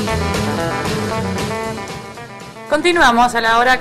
Continuamos a la hora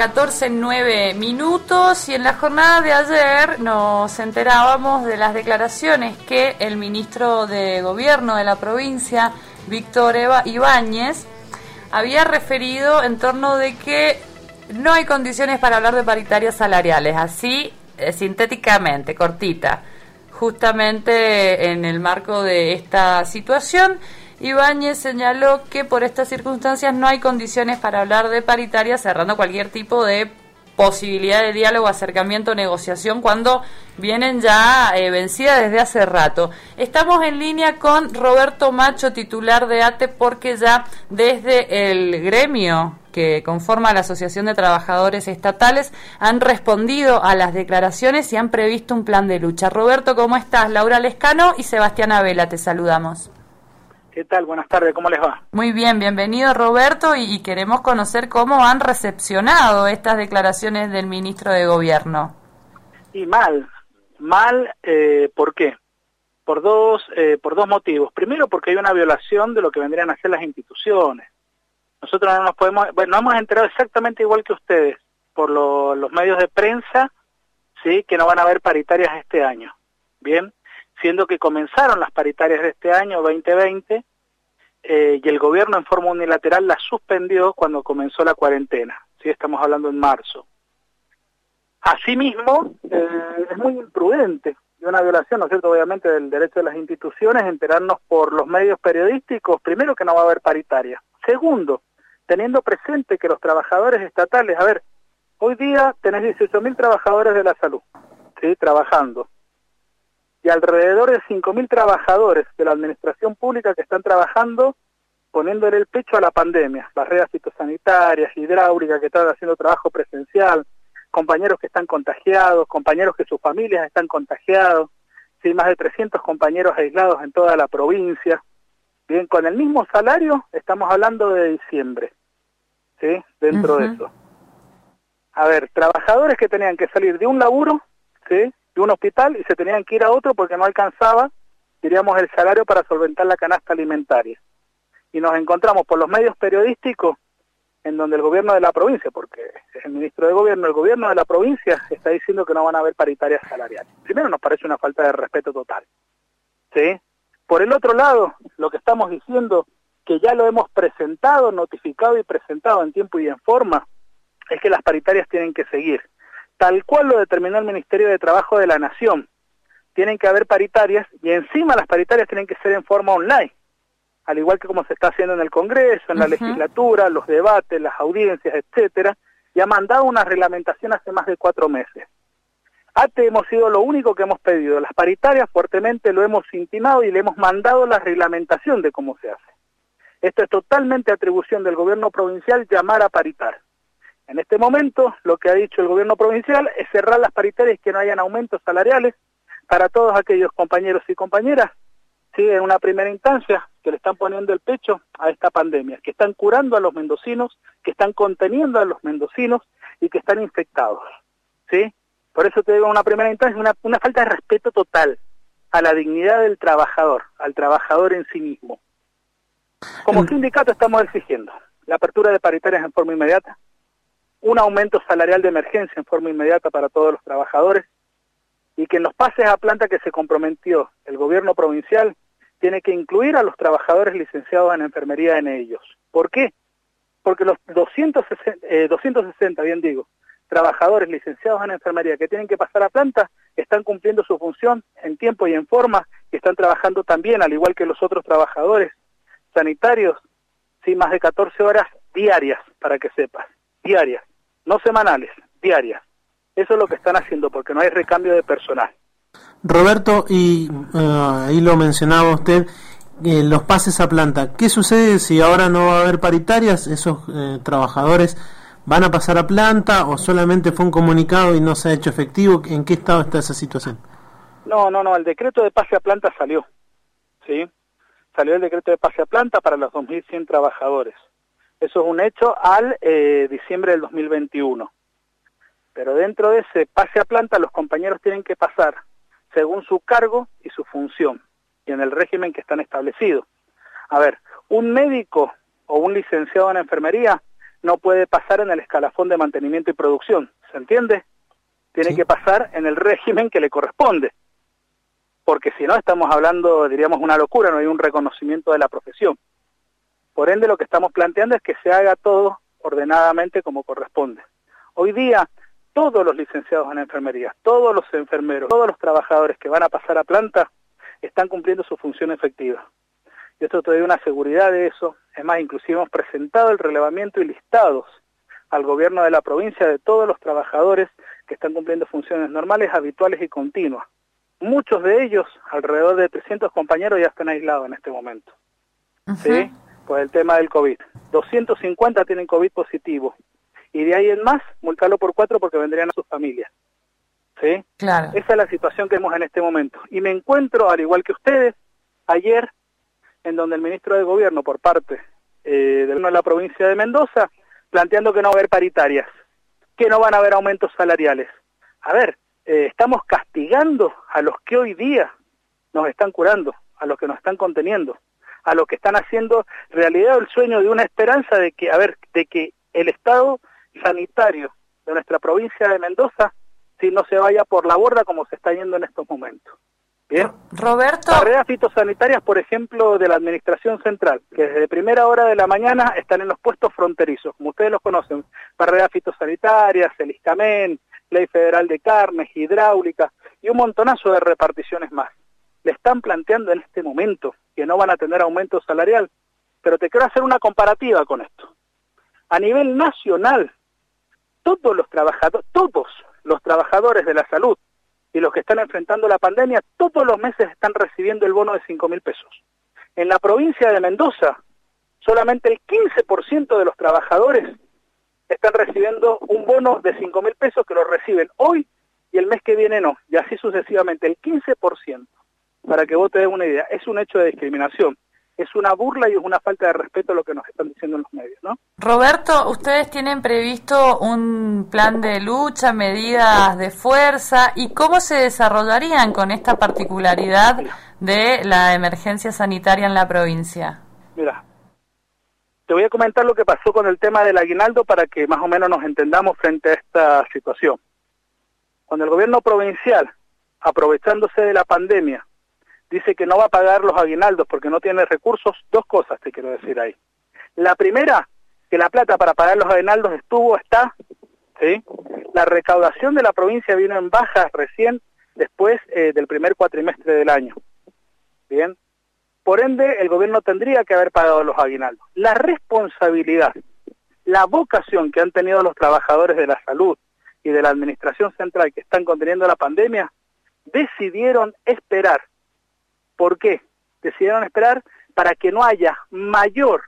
14:09 y en la jornada de ayer nos enterábamos de las declaraciones que el ministro de Gobierno de la provincia, Víctor Ibáñez, había referido en torno de que no hay condiciones para hablar de paritarias salariales, así sintéticamente, cortita. Justamente en el marco de esta situación, Ibáñez señaló que por estas circunstancias no hay condiciones para hablar de paritaria, cerrando cualquier tipo de posibilidad de diálogo, acercamiento, negociación, cuando vienen ya vencidas desde hace rato. Estamos en línea con Roberto Macho, titular de ATE, porque ya desde el gremio que conforma la Asociación de Trabajadores Estatales han respondido a las declaraciones y han previsto un plan de lucha. Roberto, ¿cómo estás? Laura Lescano y Sebastián Abela, te saludamos. ¿Qué tal? Buenas tardes, ¿cómo les va? Muy bien, bienvenido Roberto, y queremos conocer cómo han recepcionado estas declaraciones del ministro de Gobierno. Y mal, ¿por qué? Por dos motivos. Primero, porque hay una violación de lo que vendrían a ser las instituciones. Nosotros no nos hemos enterado exactamente igual que ustedes por los medios de prensa, sí, que no van a haber paritarias este año. Bien, siendo que comenzaron las paritarias de este año 2020 y el gobierno en forma unilateral las suspendió cuando comenzó la cuarentena. Sí, estamos hablando en marzo. Asimismo, es muy imprudente y una violación, ¿no es cierto?, obviamente del derecho de las instituciones, enterarnos por los medios periodísticos, primero, que no va a haber paritaria. Segundo, teniendo presente que los trabajadores estatales, hoy día tenés 18.000 trabajadores de la salud, ¿sí?, trabajando, y alrededor de 5.000 trabajadores de la administración pública que están trabajando, poniéndole el pecho a la pandemia, barreras fitosanitarias, hidráulicas, que están haciendo trabajo presencial, compañeros que están contagiados, compañeros que sus familias están contagiados, sí, más de 300 compañeros aislados en toda la provincia. Bien, con el mismo salario estamos hablando de diciembre, ¿sí?, dentro de eso. Trabajadores que tenían que salir de un laburo, ¿sí?, de un hospital, y se tenían que ir a otro porque no alcanzaba, diríamos, el salario para solventar la canasta alimentaria. Y nos encontramos por los medios periodísticos en donde el gobierno de la provincia, porque es el ministro de Gobierno, el gobierno de la provincia está diciendo que no van a haber paritarias salariales. Primero, nos parece una falta de respeto total, ¿sí? Por el otro lado, lo que estamos diciendo, que ya lo hemos presentado, notificado y presentado en tiempo y en forma, es que las paritarias tienen que seguir, tal cual lo determinó el Ministerio de Trabajo de la Nación. Tienen que haber paritarias, y encima las paritarias tienen que ser en forma online, al igual que como se está haciendo en el Congreso, en la legislatura, los debates, las audiencias, etcétera, y ha mandado una reglamentación hace más de 4 meses. ATE hemos sido lo único que hemos pedido. Las paritarias fuertemente lo hemos intimado y le hemos mandado la reglamentación de cómo se hace. Esto es totalmente atribución del gobierno provincial, llamar a paritar. En este momento, lo que ha dicho el gobierno provincial es cerrar las paritarias y que no hayan aumentos salariales para todos aquellos compañeros y compañeras, sí, en una primera instancia, que le están poniendo el pecho a esta pandemia, que están curando a los mendocinos, que están conteniendo a los mendocinos y que están infectados, ¿sí? Por eso te digo, en una primera instancia, una falta de respeto total a la dignidad del trabajador, al trabajador en sí mismo. Como sindicato estamos exigiendo la apertura de paritarias en forma inmediata, un aumento salarial de emergencia en forma inmediata para todos los trabajadores, y que en los pases a planta que se comprometió el gobierno provincial tiene que incluir a los trabajadores licenciados en enfermería en ellos. ¿Por qué? Porque los 260, bien digo, trabajadores licenciados en enfermería que tienen que pasar a planta están cumpliendo su función en tiempo y en forma, y están trabajando también, al igual que los otros trabajadores sanitarios, sí, más de 14 horas diarias, para que sepas, diarias, no semanales, diarias. Eso es lo que están haciendo, porque no hay recambio de personal. Roberto, y ahí lo mencionaba usted, los pases a planta. ¿Qué sucede si ahora no va a haber paritarias? ¿Esos trabajadores van a pasar a planta o solamente fue un comunicado y no se ha hecho efectivo? ¿En qué estado está esa situación? No, el decreto de pase a planta salió, ¿sí? Salió el decreto de pase a planta para los 2.100 trabajadores. Eso es un hecho al diciembre del 2021. Pero dentro de ese pase a planta los compañeros tienen que pasar según su cargo y su función, y en el régimen que están establecidos. Un médico o un licenciado en enfermería no puede pasar en el escalafón de mantenimiento y producción, ¿se entiende? Tiene que pasar en el régimen que le corresponde, porque si no estamos hablando, diríamos, una locura, no hay un reconocimiento de la profesión. Por ende, lo que estamos planteando es que se haga todo ordenadamente como corresponde. Hoy día, todos los licenciados en enfermería, todos los enfermeros, todos los trabajadores que van a pasar a planta, están cumpliendo su función efectiva. Y esto te doy una seguridad de eso. Es más, inclusive hemos presentado el relevamiento y listados al gobierno de la provincia de todos los trabajadores que están cumpliendo funciones normales, habituales y continuas. Muchos de ellos, alrededor de 300 compañeros, ya están aislados en este momento. ¿Sí? Por el tema del COVID. 250 tienen COVID positivo. Y de ahí en más, multarlo por 4 porque vendrían a sus familias. ¿Sí? Claro. Esa es la situación que vemos en este momento. Y me encuentro, al igual que ustedes, ayer, en donde el ministro de Gobierno, por parte del gobierno de la provincia de Mendoza, planteando que no va a haber paritarias, que no van a haber aumentos salariales. A ver, estamos castigando a los que hoy día nos están curando, a los que nos están conteniendo, a los que están haciendo realidad el sueño de una esperanza de que, de que el estado sanitario de nuestra provincia de Mendoza, si no se vaya por la borda como se está yendo en estos momentos. Bien. Roberto. Barreras fitosanitarias, por ejemplo, de la Administración Central, que desde primera hora de la mañana están en los puestos fronterizos, como ustedes los conocen, barreras fitosanitarias, el ISCAMEN, Ley Federal de Carnes, hidráulica y un montonazo de reparticiones más. Le están planteando en este momento que no van a tener aumento salarial, pero te quiero hacer una comparativa con esto. A nivel nacional, todos los trabajadores de la salud y los que están enfrentando la pandemia, todos los meses están recibiendo el bono de 5.000 pesos. En la provincia de Mendoza, solamente el 15% de los trabajadores están recibiendo un bono de 5.000 pesos que lo reciben hoy y el mes que viene no, y así sucesivamente, el 15%. Para que vos te des una idea, es un hecho de discriminación. Es una burla y es una falta de respeto a lo que nos están diciendo en los medios, ¿no? Roberto, ¿ustedes tienen previsto un plan de lucha, medidas de fuerza? ¿Y cómo se desarrollarían con esta particularidad de la emergencia sanitaria en la provincia? Mira, te voy a comentar lo que pasó con el tema del aguinaldo para que más o menos nos entendamos frente a esta situación. Cuando el gobierno provincial, aprovechándose de la pandemia, dice que no va a pagar los aguinaldos porque no tiene recursos, dos cosas te quiero decir ahí. La primera, que la plata para pagar los aguinaldos está, ¿sí? La recaudación de la provincia vino en baja recién después del primer cuatrimestre del año. Bien. Por ende, el gobierno tendría que haber pagado los aguinaldos. La responsabilidad, la vocación que han tenido los trabajadores de la salud y de la Administración Central que están conteniendo la pandemia, decidieron esperar. ¿Por qué? Decidieron esperar para que no haya mayor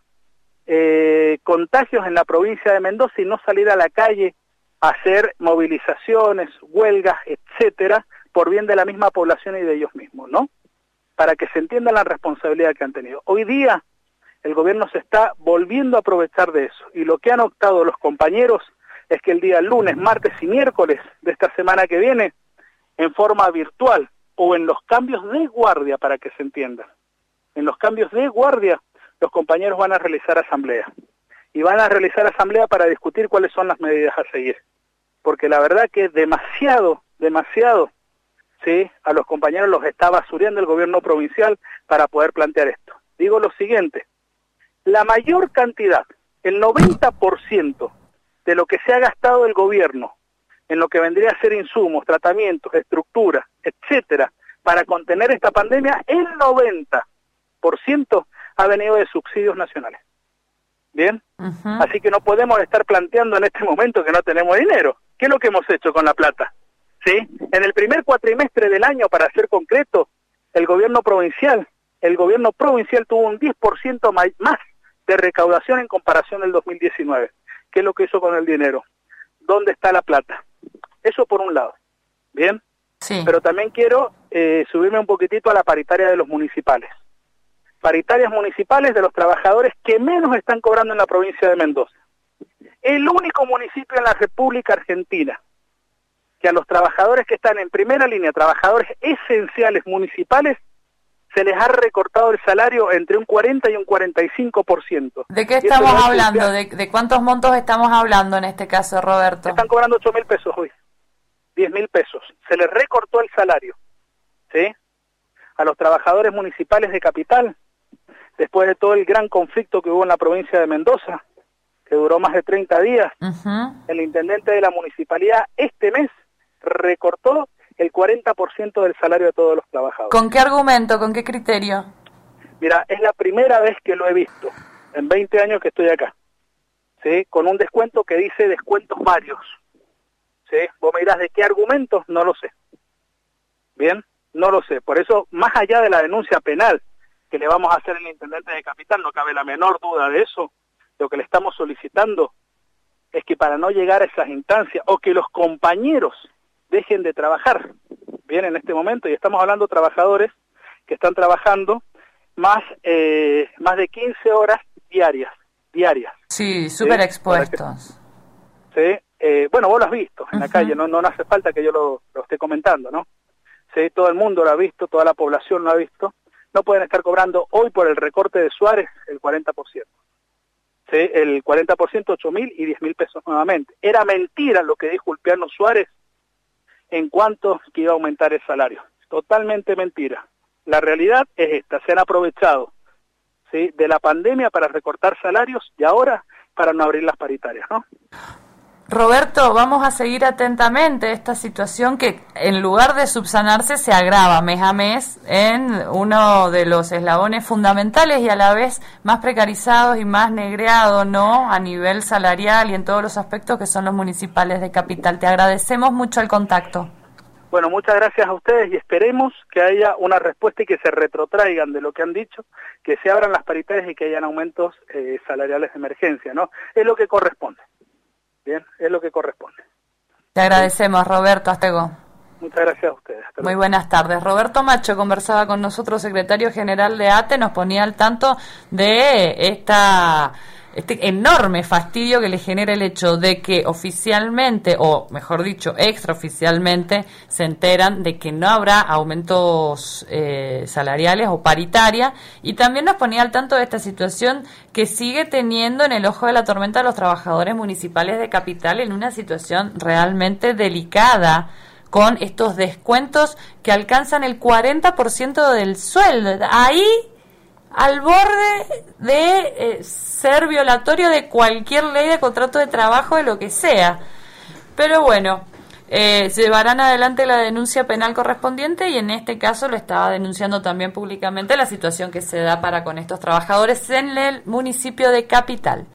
contagios en la provincia de Mendoza y no salir a la calle a hacer movilizaciones, huelgas, etcétera, por bien de la misma población y de ellos mismos, ¿no? Para que se entienda la responsabilidad que han tenido. Hoy día el gobierno se está volviendo a aprovechar de eso y lo que han optado los compañeros es que el día lunes, martes y miércoles de esta semana que viene, en forma virtual, o en los cambios de guardia, para que se entienda. En los cambios de guardia, los compañeros van a realizar asamblea. Y van a realizar asamblea para discutir cuáles son las medidas a seguir. Porque la verdad que demasiado, ¿sí? A los compañeros los está basureando el gobierno provincial para poder plantear esto. Digo lo siguiente, la mayor cantidad, el 90% de lo que se ha gastado el gobierno en lo que vendría a ser insumos, tratamientos, estructuras, etcétera, para contener esta pandemia, el 90% ha venido de subsidios nacionales. ¿Bien? Así que no podemos estar planteando en este momento que no tenemos dinero. ¿Qué es lo que hemos hecho con la plata? ¿Sí? En el primer cuatrimestre del año, para ser concreto, el gobierno provincial tuvo un 10% más de recaudación en comparación del 2019. ¿Qué es lo que hizo con el dinero? ¿Dónde está la plata? Eso por un lado, ¿bien? Sí. Pero también quiero subirme un poquitito a la paritaria de los municipales. Paritarias municipales de los trabajadores que menos están cobrando en la provincia de Mendoza. El único municipio en la República Argentina que a los trabajadores que están en primera línea, trabajadores esenciales municipales, se les ha recortado el salario entre un 40 y un 45%. ¿De qué estamos hablando? ¿De cuántos montos estamos hablando en este caso, Roberto? Están cobrando 8.000 pesos hoy, 10.000 pesos. Se les recortó el salario, ¿sí? A los trabajadores municipales de Capital, después de todo el gran conflicto que hubo en la provincia de Mendoza, que duró más de 30 días, el intendente de la municipalidad este mes recortó el 40% del salario de todos los trabajadores. ¿Con qué argumento, con qué criterio? Mira, es la primera vez que lo he visto, en 20 años que estoy acá, ¿sí? Con un descuento que dice descuentos varios, ¿sí? Vos me dirás, ¿de qué argumentos? No lo sé. Bien, no lo sé. Por eso, más allá de la denuncia penal que le vamos a hacer al intendente de Capital, no cabe la menor duda de eso, lo que le estamos solicitando es que para no llegar a esas instancias, o que los compañeros dejen de trabajar, bien, en este momento, y estamos hablando de trabajadores que están trabajando más de 15 horas diarias. Sí, súper expuestos. Sí, bueno, vos lo has visto en la calle, no hace falta que yo lo esté comentando, ¿no? Sí, todo el mundo lo ha visto, toda la población lo ha visto. No pueden estar cobrando hoy por el recorte de Suárez el 40%. Sí, el 40%, 8.000 y 10.000 pesos nuevamente. Era mentira lo que dijo Ulpiano Suárez en cuanto que iba a aumentar el salario. Totalmente mentira. La realidad es esta, se han aprovechado, ¿sí?, de la pandemia para recortar salarios y ahora para no abrir las paritarias, ¿no? Roberto, vamos a seguir atentamente esta situación que en lugar de subsanarse se agrava mes a mes en uno de los eslabones fundamentales y a la vez más precarizados y más negreados, ¿no?, a nivel salarial y en todos los aspectos que son los municipales de Capital. Te agradecemos mucho el contacto. Bueno, muchas gracias a ustedes y esperemos que haya una respuesta y que se retrotraigan de lo que han dicho, que se abran las paritarias y que hayan aumentos salariales de emergencia, ¿no? Es lo que corresponde. Bien, es lo que corresponde. Te agradecemos, Roberto. Hasta luego. Muchas gracias a ustedes. Hasta luego. Muy buenas tardes. Roberto Macho conversaba con nosotros, secretario general de ATE, nos ponía al tanto de este enorme fastidio que le genera el hecho de que oficialmente, o mejor dicho, extraoficialmente, se enteran de que no habrá aumentos salariales o paritaria, y también nos ponía al tanto de esta situación que sigue teniendo en el ojo de la tormenta a los trabajadores municipales de Capital en una situación realmente delicada, con estos descuentos que alcanzan el 40% del sueldo. Ahí, al borde de ser violatorio de cualquier ley de contrato de trabajo, de lo que sea. Pero bueno, llevarán adelante la denuncia penal correspondiente y en este caso lo estaba denunciando también públicamente la situación que se da para con estos trabajadores en el municipio de Capital.